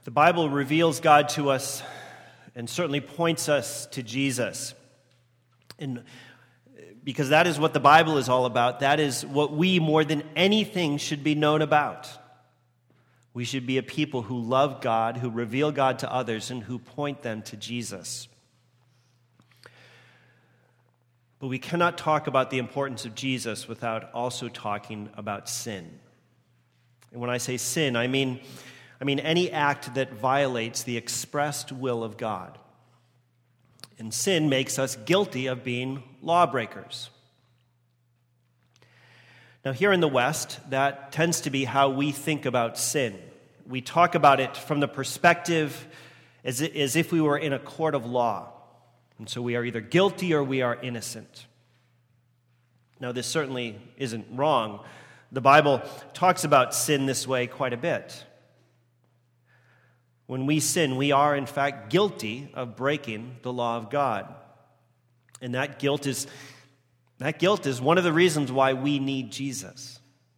The Bible reveals God to us and certainly points us to Jesus. And because that is what the Bible is all about. That is what we, more than anything, should be known about. We should be a people who love God, who reveal God to others, and who point them to Jesus. But we cannot talk about the importance of Jesus without also talking about sin. And when I say sin, I mean any act that violates the expressed will of God. And sin makes us guilty of being lawbreakers. Now, here in the West, that tends to be how we think about sin. We talk about it from the perspective as if we were in a court of law. And so we are either guilty or we are innocent. Now, this certainly isn't wrong. The Bible talks about sin this way quite a bit. When we sin, we are in fact guilty of breaking the law of God. And that guilt is one of the reasons why we need Jesus.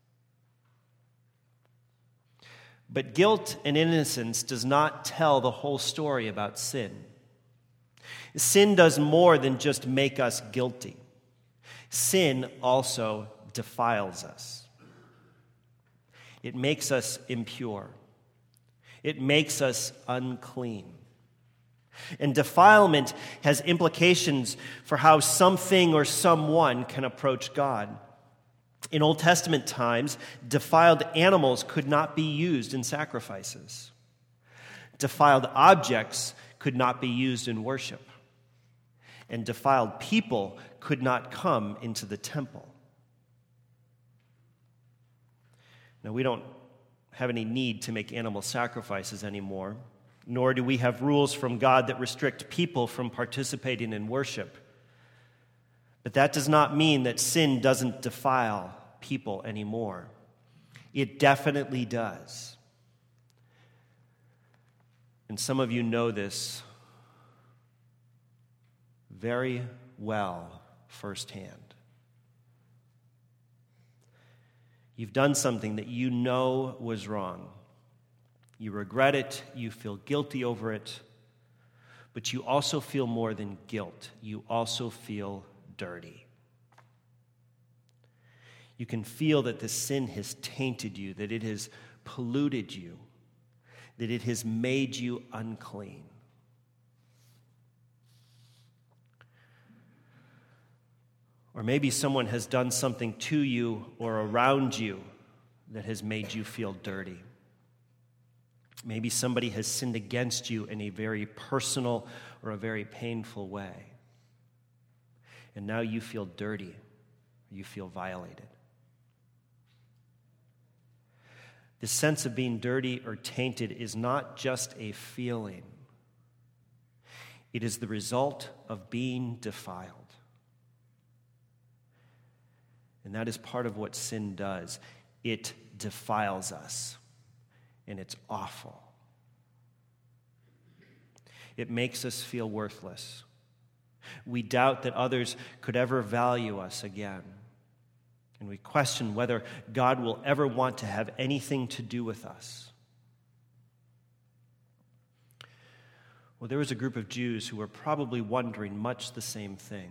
But guilt and innocence does not tell the whole story about sin. Sin does more than just make us guilty. Sin also defiles us. It makes us impure. It makes us unclean. And defilement has implications for how something or someone can approach God. In Old Testament times, defiled animals could not be used in sacrifices. Defiled objects could not be used in worship. And defiled people could not come into the temple. Now, we don't have any need to make animal sacrifices anymore, nor do we have rules from God that restrict people from participating in worship. But that does not mean that sin doesn't defile people anymore. It definitely does. And some of you know this very well firsthand. You've done something that you know was wrong. You regret it, you feel guilty over it, but you also feel more than guilt. You also feel dirty. You can feel that the sin has tainted you, that it has polluted you, that it has made you unclean. Or maybe someone has done something to you or around you that has made you feel dirty. Maybe somebody has sinned against you in a very personal or a very painful way. And now you feel dirty. You feel violated. The sense of being dirty or tainted is not just a feeling. It is the result of being defiled. And that is part of what sin does. It defiles us. And it's awful. It makes us feel worthless. We doubt that others could ever value us again. And we question whether God will ever want to have anything to do with us. Well, there was a group of Jews who were probably wondering much the same thing.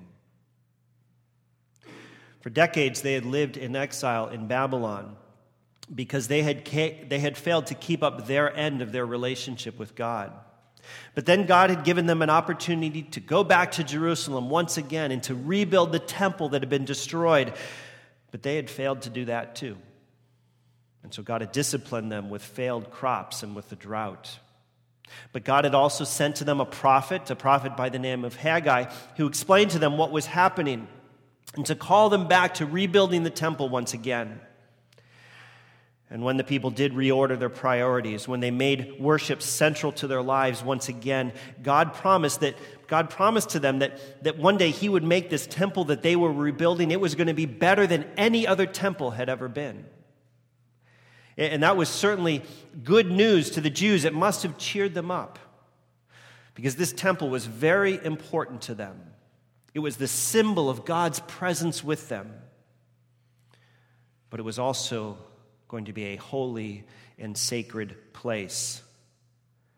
For decades, they had lived in exile in Babylon because they had failed to keep up their end of their relationship with God. But then God had given them an opportunity to go back to Jerusalem once again and to rebuild the temple that had been destroyed. But they had failed to do that too. And so God had disciplined them with failed crops and with the drought. But God had also sent to them a prophet by the name of Haggai, who explained to them what was happening and to call them back to rebuilding the temple once again. And when the people did reorder their priorities, when they made worship central to their lives once again, God promised to them that one day He would make this temple that they were rebuilding, it was going to be better than any other temple had ever been. And that was certainly good news to the Jews. It must have cheered them up, because this temple was very important to them. It was the symbol of God's presence with them. But it was also going to be a holy and sacred place.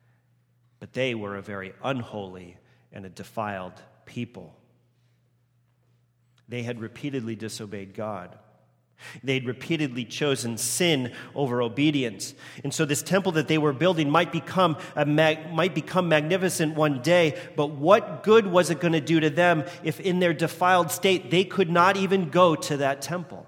but they were a very unholy and a defiled people. They had repeatedly disobeyed God. They'd repeatedly chosen sin over obedience. And so this temple that they were building might become magnificent one day, but what good was it going to do to them if in their defiled state they could not even go to that temple?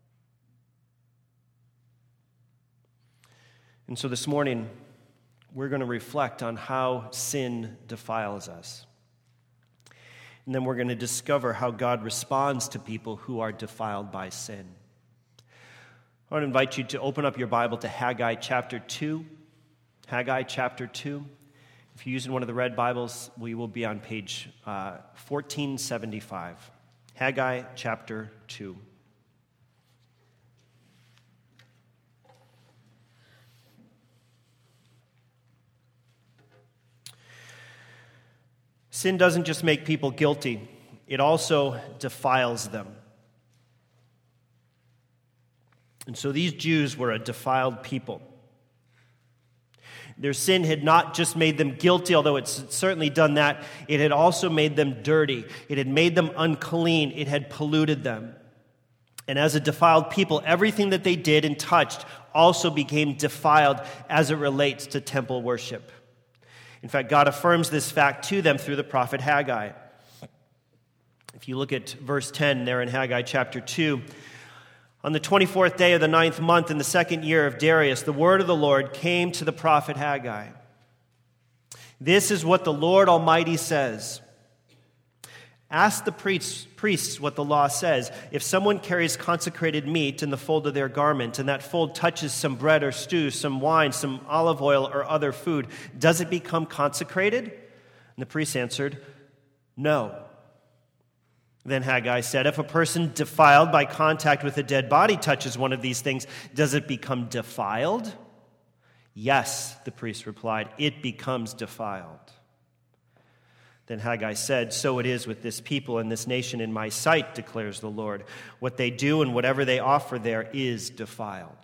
And so this morning, we're going to reflect on how sin defiles us. And then we're going to discover how God responds to people who are defiled by sin. I want to invite you to open up your Bible to Haggai chapter 2. Haggai chapter 2. If you're using one of the red Bibles, we will be on page 1475. Haggai chapter 2. Sin doesn't just make people guilty, it also defiles them. And so these Jews were a defiled people. Their sin had not just made them guilty, although it's certainly done that. It had also made them dirty. It had made them unclean. It had polluted them. And as a defiled people, everything that they did and touched also became defiled as it relates to temple worship. In fact, God affirms this fact to them through the prophet Haggai. If you look at verse 10 there in Haggai chapter 2, on the 24th day of the 9th month in the 2nd year of Darius, the word of the Lord came to the prophet Haggai. This is what the Lord Almighty says. Ask the priests what the law says. If someone carries consecrated meat in the fold of their garment, and that fold touches some bread or stew, some wine, some olive oil, or other food, does it become consecrated? And the priest answered, no. Then Haggai said, if a person defiled by contact with a dead body touches one of these things, does it become defiled? Yes, the priest replied, it becomes defiled. Then Haggai said, so it is with this people and this nation in my sight, declares the Lord. What they do and whatever they offer there is defiled.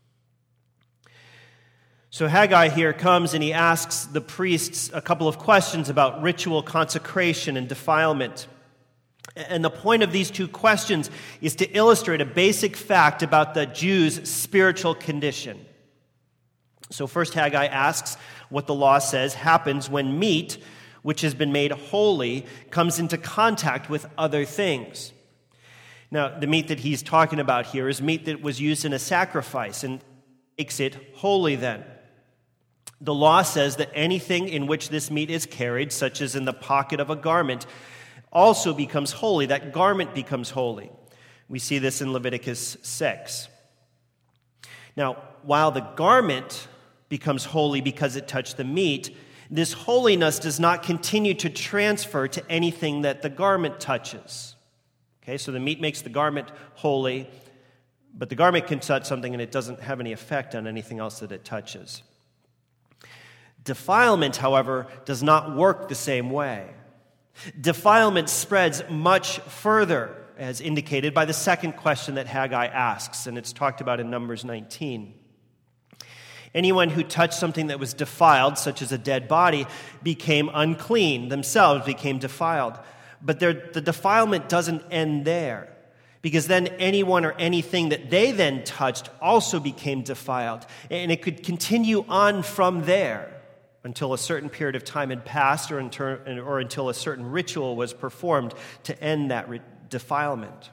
So Haggai here comes and he asks the priests a couple of questions about ritual consecration and defilement. And the point of these two questions is to illustrate a basic fact about the Jews' spiritual condition. So first Haggai asks what the law says happens when meat, which has been made holy, comes into contact with other things. Now, the meat that he's talking about here is meat that was used in a sacrifice and makes it holy then. The law says that anything in which this meat is carried, such as in the pocket of a garment, also becomes holy. That garment becomes holy. We see this in Leviticus 6. Now, while the garment becomes holy because it touched the meat, this holiness does not continue to transfer to anything that the garment touches. Okay, so the meat makes the garment holy, but the garment can touch something and it doesn't have any effect on anything else that it touches. Defilement, however, does not work the same way. Defilement spreads much further, as indicated by the second question that Haggai asks, and it's talked about in Numbers 19. Anyone who touched something that was defiled, such as a dead body, became unclean, themselves became defiled. But the defilement doesn't end there, because then anyone or anything that they then touched also became defiled. And it could continue on from there until a certain period of time had passed or until a certain ritual was performed to end that defilement.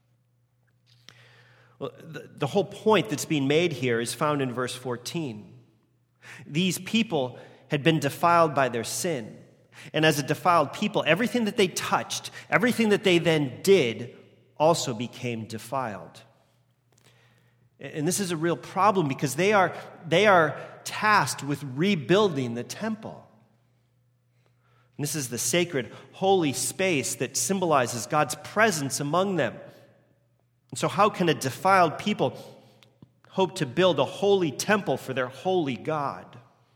Well, the whole point that's being made here is found in verse 14. These people had been defiled by their sin. And as a defiled people, everything that they touched, everything that they then did, also became defiled. And this is a real problem because they are tasked with rebuilding the temple. And this is the sacred, holy space that symbolizes God's presence among them. And so how can a defiled people hope to build a holy temple for their holy God?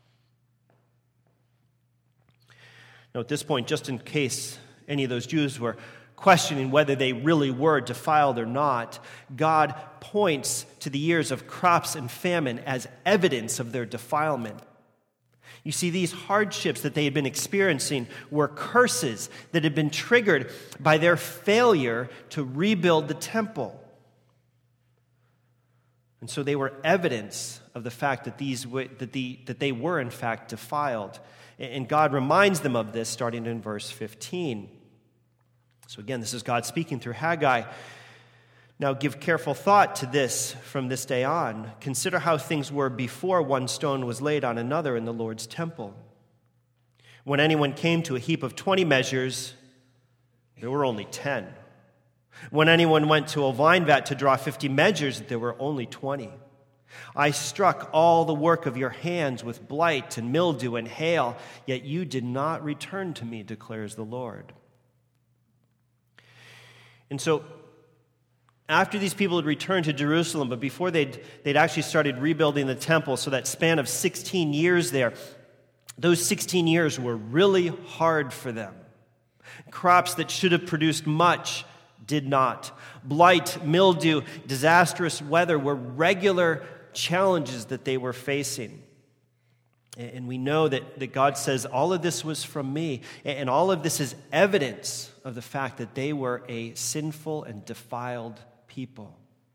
Now, at this point, just in case any of those Jews were questioning whether they really were defiled or not, God points to the years of crops and famine as evidence of their defilement. You see, these hardships that they had been experiencing were curses that had been triggered by their failure to rebuild the temple. And so they were evidence of the fact that they were in fact defiled. And God reminds them of this starting in verse 15. So again, this is God speaking through Haggai. Now give careful thought to this from this day on. Consider how things were before one stone was laid on another in the Lord's temple. When anyone came to a heap of 20 measures, there were only 10. When anyone went to a vine vat to draw 50 measures, there were only 20. I struck all the work of your hands with blight and mildew and hail, yet you did not return to me, declares the Lord. And so, after these people had returned to Jerusalem, but before they'd actually started rebuilding the temple, so that span of 16 years there, those 16 years were really hard for them. Crops that should have produced much did not. Blight, mildew, disastrous weather were regular challenges that they were facing. And we know that God says, all of this was from me. And all of this is evidence of the fact that they were a sinful and defiled people.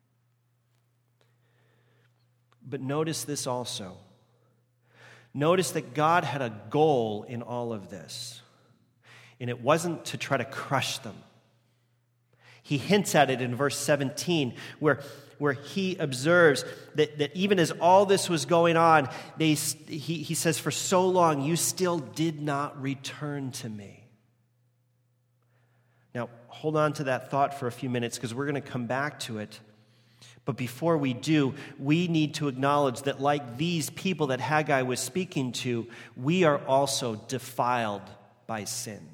But notice this also. Notice that God had a goal in all of this. And it wasn't to try to crush them. He hints at it in verse 17, where he observes that even as all this was going on, he says, for so long you still did not return to me. Now, hold on to that thought for a few minutes because we're going to come back to it. But before we do, we need to acknowledge that like these people that Haggai was speaking to, we are also defiled by sin.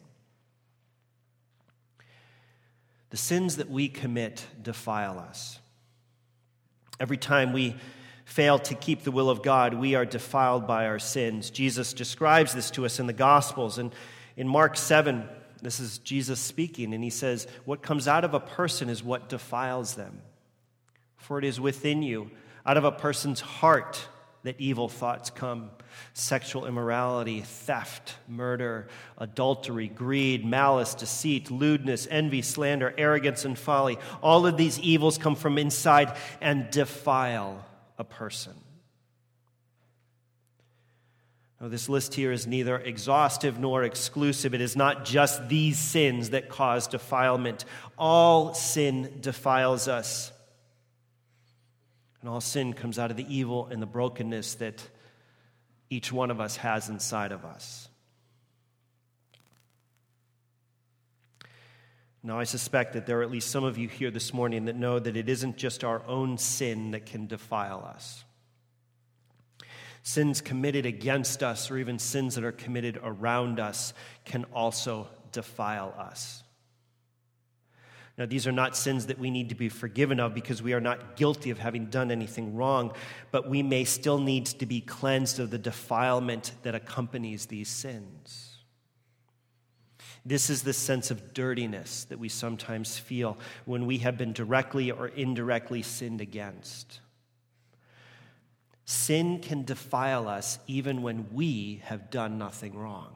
The sins that we commit defile us. Every time we fail to keep the will of God, we are defiled by our sins. Jesus describes this to us in the Gospels. And in Mark 7, this is Jesus speaking, and he says, what comes out of a person is what defiles them. For it is within you, out of a person's heart, that evil thoughts come. Sexual immorality, theft, murder, adultery, greed, malice, deceit, lewdness, envy, slander, arrogance, and folly. All of these evils come from inside and defile a person. Now, this list here is neither exhaustive nor exclusive. It is not just these sins that cause defilement. All sin defiles us. And all sin comes out of the evil and the brokenness that each one of us has inside of us. Now, I suspect that there are at least some of you here this morning that know that it isn't just our own sin that can defile us. Sins committed against us, or even sins that are committed around us, can also defile us. Now, these are not sins that we need to be forgiven of because we are not guilty of having done anything wrong, but we may still need to be cleansed of the defilement that accompanies these sins. This is the sense of dirtiness that we sometimes feel when we have been directly or indirectly sinned against. Sin can defile us even when we have done nothing wrong.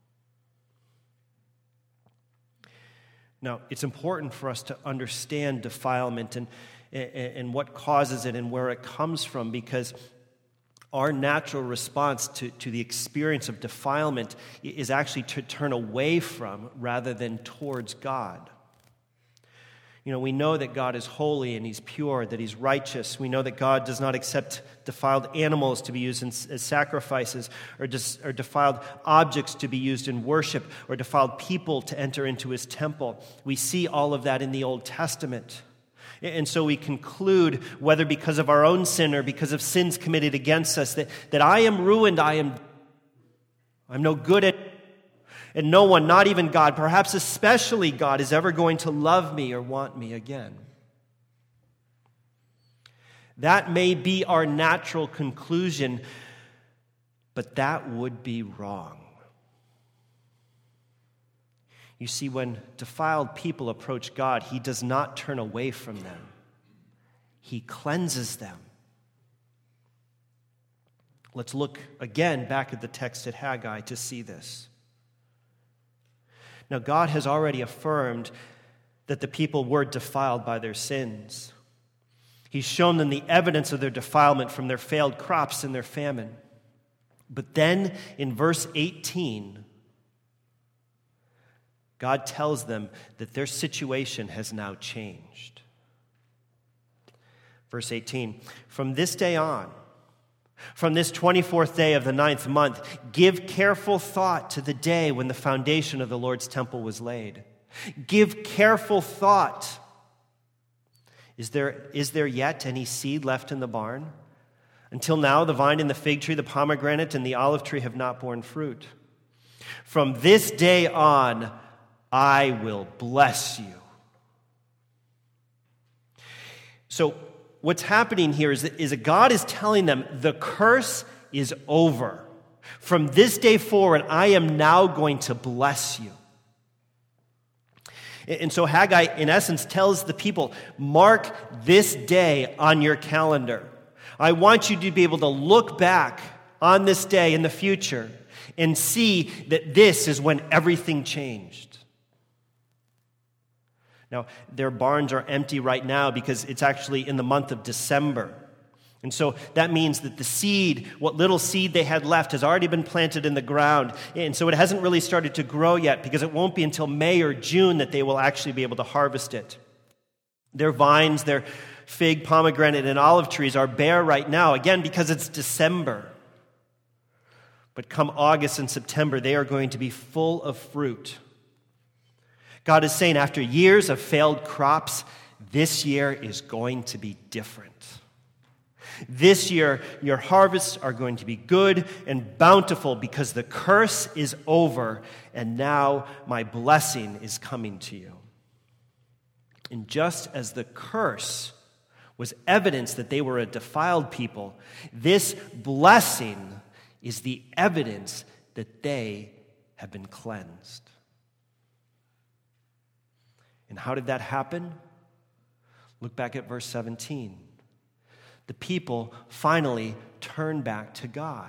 Now, it's important for us to understand defilement and what causes it and where it comes from, because our natural response to the experience of defilement is actually to turn away from rather than towards God. You know, we know that God is holy and he's pure, that he's righteous. We know that God does not accept defiled animals to be used as sacrifices, or defiled objects to be used in worship, or defiled people to enter into his temple. We see all of that in the Old Testament. And so we conclude, whether because of our own sin or because of sins committed against us, that I am ruined, I'm no good at it. And no one, not even God, perhaps especially God, is ever going to love me or want me again. That may be our natural conclusion, but that would be wrong. You see, when defiled people approach God, he does not turn away from them. He cleanses them. Let's look again back at the text at Haggai to see this. Now, God has already affirmed that the people were defiled by their sins. He's shown them the evidence of their defilement from their failed crops and their famine. But then in verse 18, God tells them that their situation has now changed. Verse 18, from this day on, from this 24th day of the 9th month, give careful thought to the day when the foundation of the Lord's temple was laid. Give careful thought. Is there yet any seed left in the barn? Until now, the vine and the fig tree, the pomegranate and the olive tree have not borne fruit. From this day on, I will bless you. So, what's happening here is that God is telling them the curse is over. From this day forward, I am now going to bless you. And so Haggai, in essence, tells the people, mark this day on your calendar. I want you to be able to look back on this day in the future and see that this is when everything changed. Now, their barns are empty right now because it's actually in the month of December. And so that means that the seed, what little seed they had left, has already been planted in the ground. And so it hasn't really started to grow yet because it won't be until May or June that they will actually be able to harvest it. Their vines, their fig, pomegranate, and olive trees are bare right now, again, because it's December. But come August and September, they are going to be full of fruit. God is saying after years of failed crops, this year is going to be different. This year, your harvests are going to be good and bountiful because the curse is over, and now my blessing is coming to you. And just as the curse was evidence that they were a defiled people, this blessing is the evidence that they have been cleansed. And how did that happen? Look back at verse 17. The people finally turned back to God.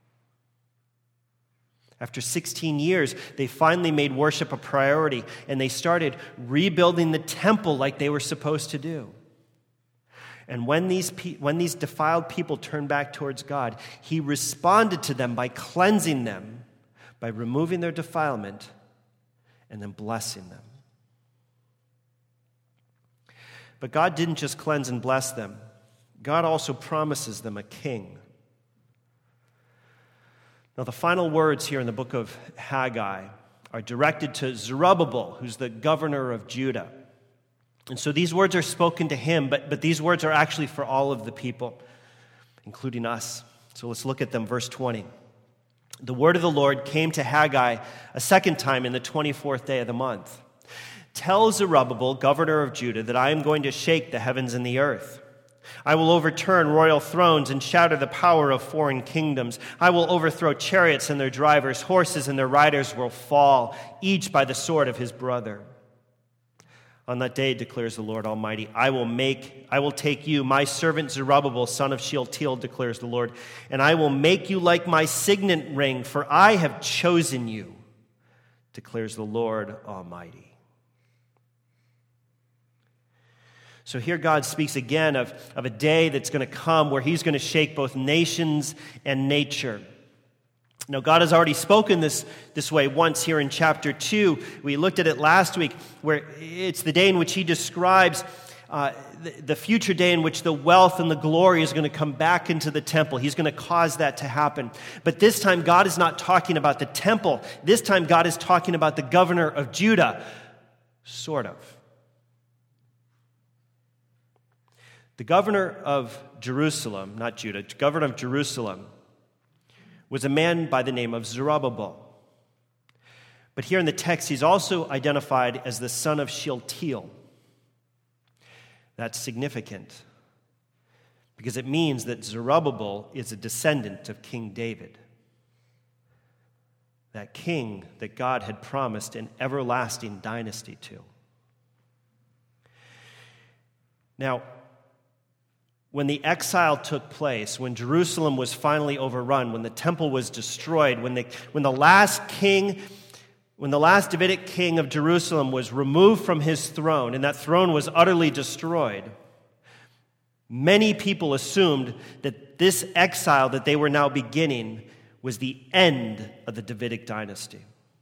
After 16 years, they finally made worship a priority, and they started rebuilding the temple like they were supposed to do. And when these defiled people turned back towards God, He responded to them by cleansing them, by removing their defilement, and then blessing them. But God didn't just cleanse and bless them. God also promises them a king. Now, the final words here in the book of Haggai are directed to Zerubbabel, who's the governor of Judah. And so these words are spoken to him, but these words are actually for all of the people, including us. So let's look at them. Verse 20. The word of the Lord came to Haggai a second time in the 24th day of the month. Tell Zerubbabel, governor of Judah, that I am going to shake the heavens and the earth. I will overturn royal thrones and shatter the power of foreign kingdoms. I will overthrow chariots and their drivers. Horses and their riders will fall, each by the sword of his brother. On that day, declares the Lord Almighty, I will take you, my servant Zerubbabel, son of Shealtiel, declares the Lord, and I will make you like my signet ring, for I have chosen you, declares the Lord Almighty. So here God speaks again of a day that's going to come where He's going to shake both nations and nature. Now, God has already spoken this way once here in chapter 2. We looked at it last week, where it's the day in which He describes the future day in which the wealth and the glory is going to come back into the temple. He's going to cause that to happen. But this time, God is not talking about the temple. This time, God is talking about the governor of Judah, sort of. The governor of Jerusalem, not Judah, governor of Jerusalem, was a man by the name of Zerubbabel. But here in the text, he's also identified as the son of Shealtiel. That's significant because it means that Zerubbabel is a descendant of King David, that king that God had promised an everlasting dynasty to. Now, when the exile took place, when Jerusalem was finally overrun, when the temple was destroyed, when the last Davidic king of Jerusalem was removed from his throne, and that throne was utterly destroyed, many people assumed that this exile that they were now beginning was the end of the Davidic dynasty.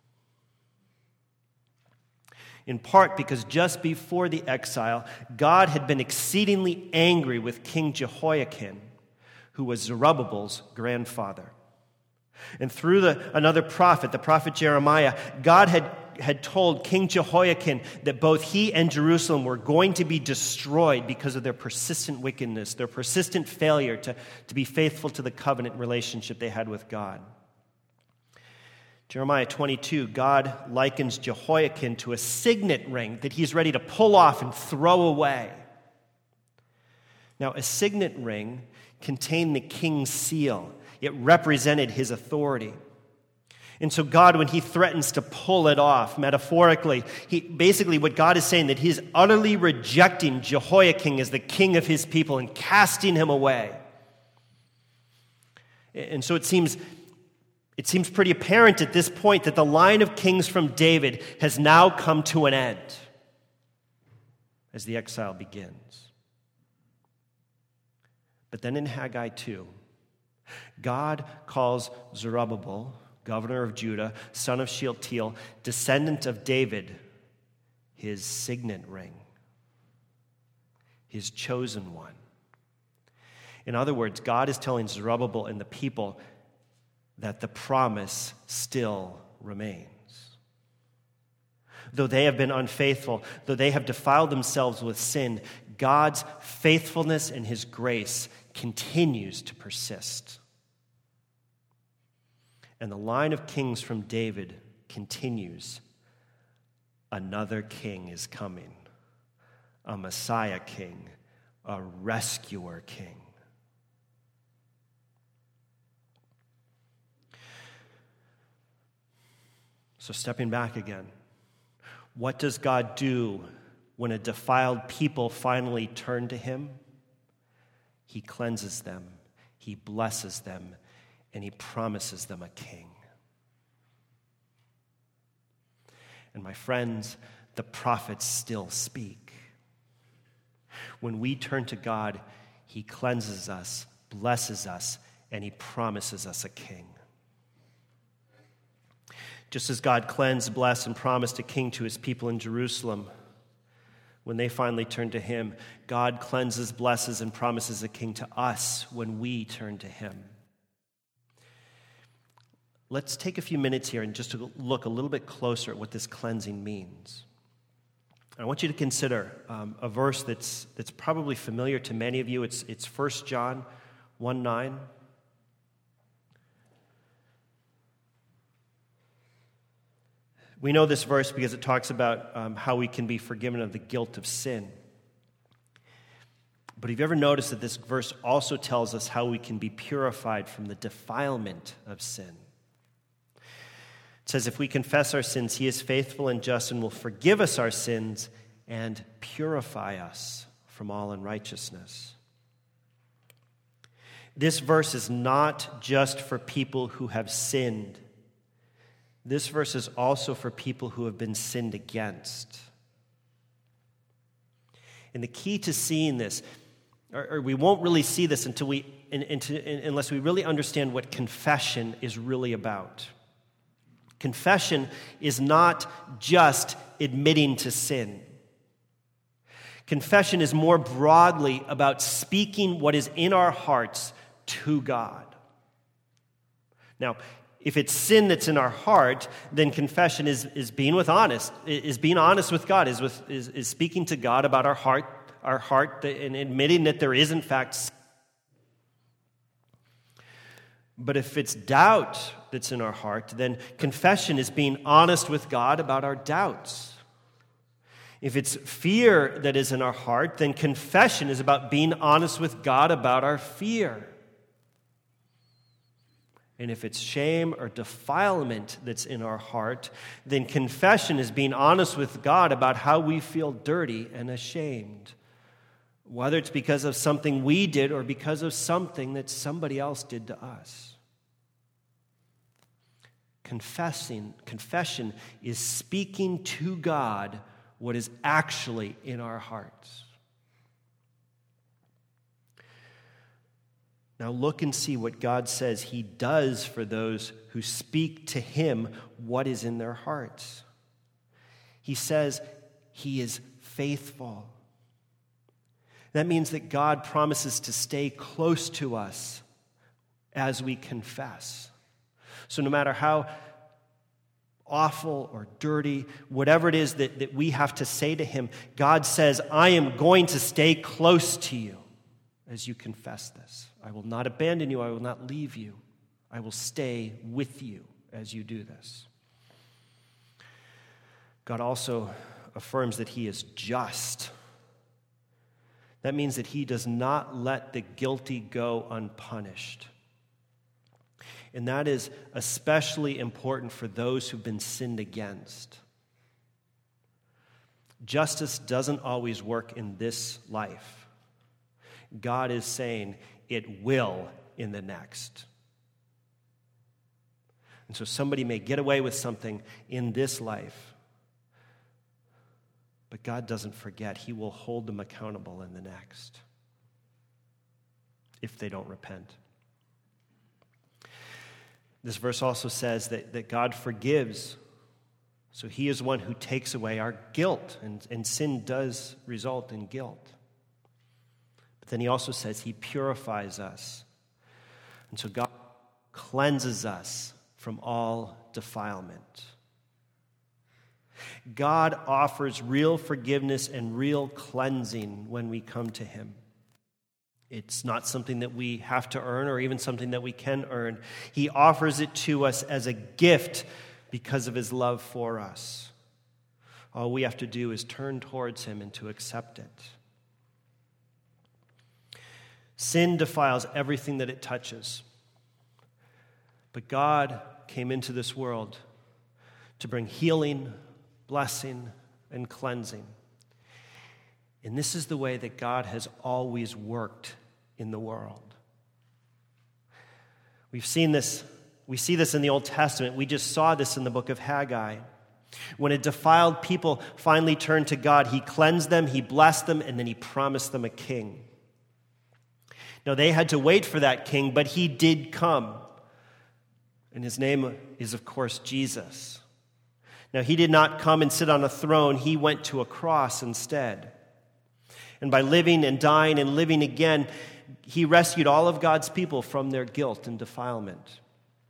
In part because just before the exile, God had been exceedingly angry with King Jehoiakim, who was Zerubbabel's grandfather. And through another prophet, the prophet Jeremiah, God had told King Jehoiakim that both he and Jerusalem were going to be destroyed because of their persistent wickedness, their persistent failure to be faithful to the covenant relationship they had with God. Jeremiah 22, God likens Jehoiakim to a signet ring that he's ready to pull off and throw away. Now, a signet ring contained the king's seal. It represented his authority. And so God, when he threatens to pull it off, metaphorically, basically what God is saying, that he's utterly rejecting Jehoiakim as the king of his people and casting him away. And so it seems pretty apparent at this point that the line of kings from David has now come to an end as the exile begins. But then in Haggai 2, God calls Zerubbabel, governor of Judah, son of Shealtiel, descendant of David, his signet ring, his chosen one. In other words, God is telling Zerubbabel and the people that the promise still remains. Though they have been unfaithful, though they have defiled themselves with sin, God's faithfulness and his grace continues to persist. And the line of kings from David continues. Another king is coming, a Messiah king, a rescuer king. So stepping back again, what does God do when a defiled people finally turn to him? He cleanses them, he blesses them, and he promises them a king. And my friends, the prophets still speak. When we turn to God, he cleanses us, blesses us, and he promises us a king. Just as God cleansed, blessed, and promised a king to his people in Jerusalem, when they finally turn to him, God cleanses, blesses, and promises a king to us when we turn to him. Let's take a few minutes here and just to look a little bit closer at what this cleansing means. I want you to consider a verse that's probably familiar to many of you. It's 1 John 1:9. We know this verse because it talks about how we can be forgiven of the guilt of sin. But have you ever noticed that this verse also tells us how we can be purified from the defilement of sin? It says, if we confess our sins, he is faithful and just and will forgive us our sins and purify us from all unrighteousness. This verse is not just for people who have sinned. This verse is also for people who have been sinned against. And the key to seeing this, or we won't really see this unless we really understand what confession is really about. Confession is not just admitting to sin. Confession is more broadly about speaking what is in our hearts to God. Now, if it's sin that's in our heart, then confession is being honest with God, is speaking to God about our heart, and admitting that there is in fact sin. But if it's doubt that's in our heart, then confession is being honest with God about our doubts. If it's fear that is in our heart, then confession is about being honest with God about our fear. And if it's shame or defilement that's in our heart, then confession is being honest with God about how we feel dirty and ashamed whether it's because of something we did or because of something that somebody else did to us. Confession is speaking to God what is actually in our hearts. Now look and see what God says he does for those who speak to him what is in their hearts. He says he is faithful. That means that God promises to stay close to us as we confess. So no matter how awful or dirty, whatever it is that we have to say to him, God says, I am going to stay close to you as you confess this. I will not abandon you. I will not leave you. I will stay with you as you do this. God also affirms that he is just. That means that he does not let the guilty go unpunished. And that is especially important for those who've been sinned against. Justice doesn't always work in this life. God is saying it will in the next. And so somebody may get away with something in this life, but God doesn't forget. He will hold them accountable in the next if they don't repent. This verse also says that God forgives. So he is one who takes away our guilt, and sin does result in guilt. But then he also says he purifies us. And so God cleanses us from all defilement. God offers real forgiveness and real cleansing when we come to him. It's not something that we have to earn or even something that we can earn. He offers it to us as a gift because of his love for us. All we have to do is turn towards him and to accept it. Sin defiles everything that it touches. But God came into this world to bring healing, blessing, and cleansing. And this is the way that God has always worked in the world. We see this in the Old Testament. We just saw this in the book of Haggai. When a defiled people finally turned to God, he cleansed them, he blessed them, and then he promised them a king. Now, they had to wait for that king, but he did come. And his name is, of course, Jesus. Now, he did not come and sit on a throne. He went to a cross instead. And by living and dying and living again, he rescued all of God's people from their guilt and defilement.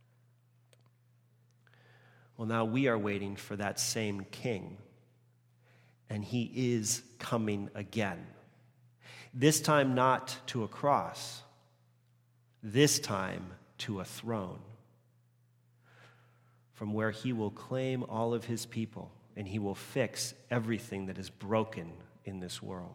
Well, now we are waiting for that same king. And he is coming again. This time not to a cross. This time to a throne, from where he will claim all of his people and he will fix everything that is broken in this world.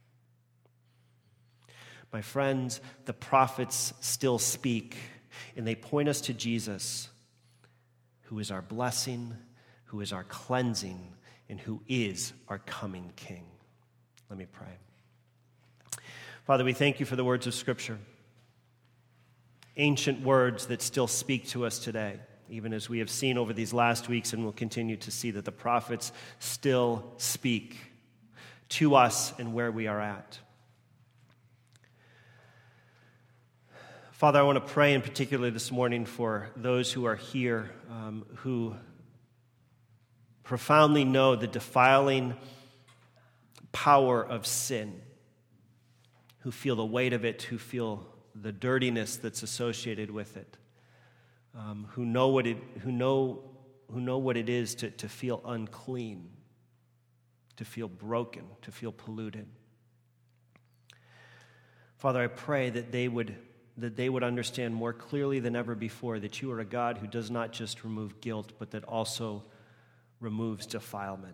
My friends, the prophets still speak, and they point us to Jesus, who is our blessing, who is our cleansing, and who is our coming King. Let me pray. Father, we thank you for the words of Scripture, ancient words that still speak to us today, even as we have seen over these last weeks and will continue to see that the prophets still speak to us and where we are at. Father, I want to pray in particular this morning for those who are here who profoundly know the defiling power of sin, who feel the weight of it, who feel the dirtiness that's associated with it, who know what it is to feel unclean, to feel broken, to feel polluted. Father, I pray that they would understand more clearly than ever before that you are a God who does not just remove guilt, but that also removes defilement.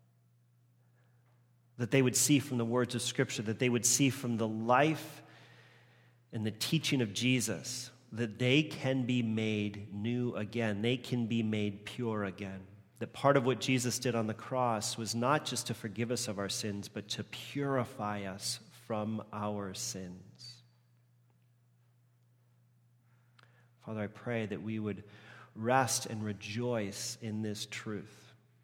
That they would see from the words of Scripture, that they would see from the life and the teaching of Jesus, that they can be made new again. They can be made pure again. That part of what Jesus did on the cross was not just to forgive us of our sins, but to purify us from our sins. Father, I pray that we would rest and rejoice in this truth.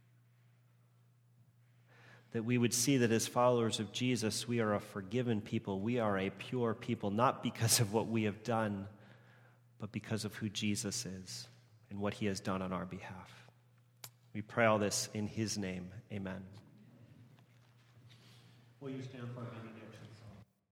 That we would see that as followers of Jesus, we are a forgiven people. We are a pure people, not because of what we have done, but because of who Jesus is and what he has done on our behalf. We pray all this in his name. Amen. Will you stand for a minute?